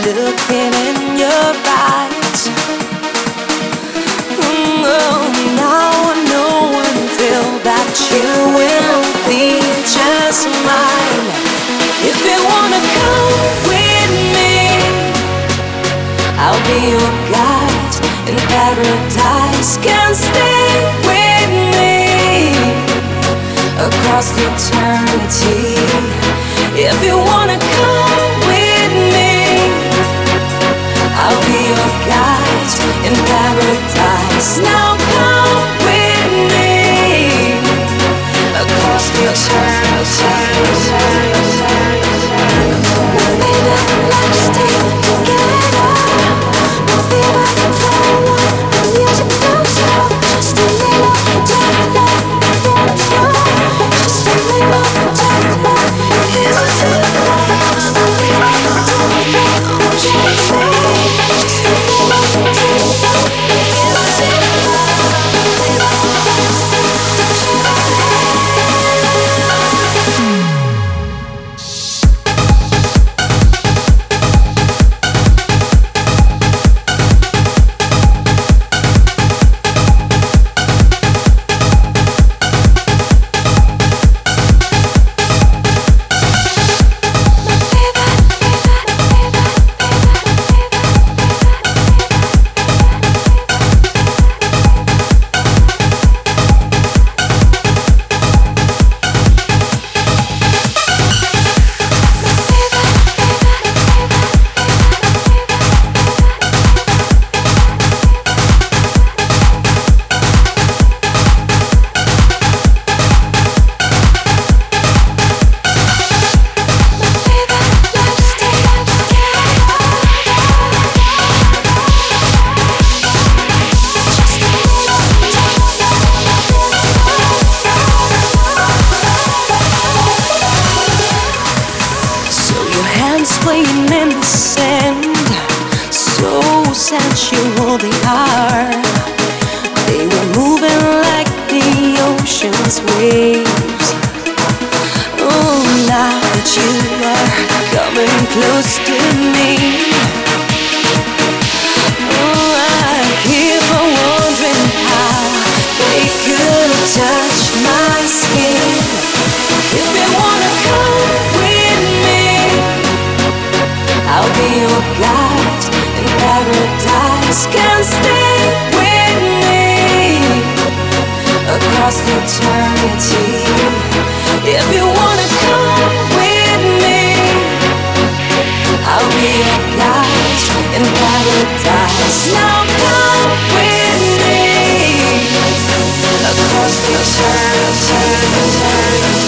looking in your eyes. Now I know and feel that you will be just mine. If you wanna come with me, I'll be your guide in paradise. Can stay with me across eternity. If you wanna come with me, I'll be your guide in paradise. Now come with me across eternity. Baby, let's stay together. Baby, the music goes out. Just a little time. Just a little time. Playing in the sand, so sensual they are. They were moving like the ocean's waves. Oh, now that you are coming close to me, oh, I keep on wondering how they could touch my skin. If you wanna come with me, I'll be your guide in paradise. Can stay with me across eternity. If you wanna come with me, I'll be your guide in paradise. Now come with me across eternity.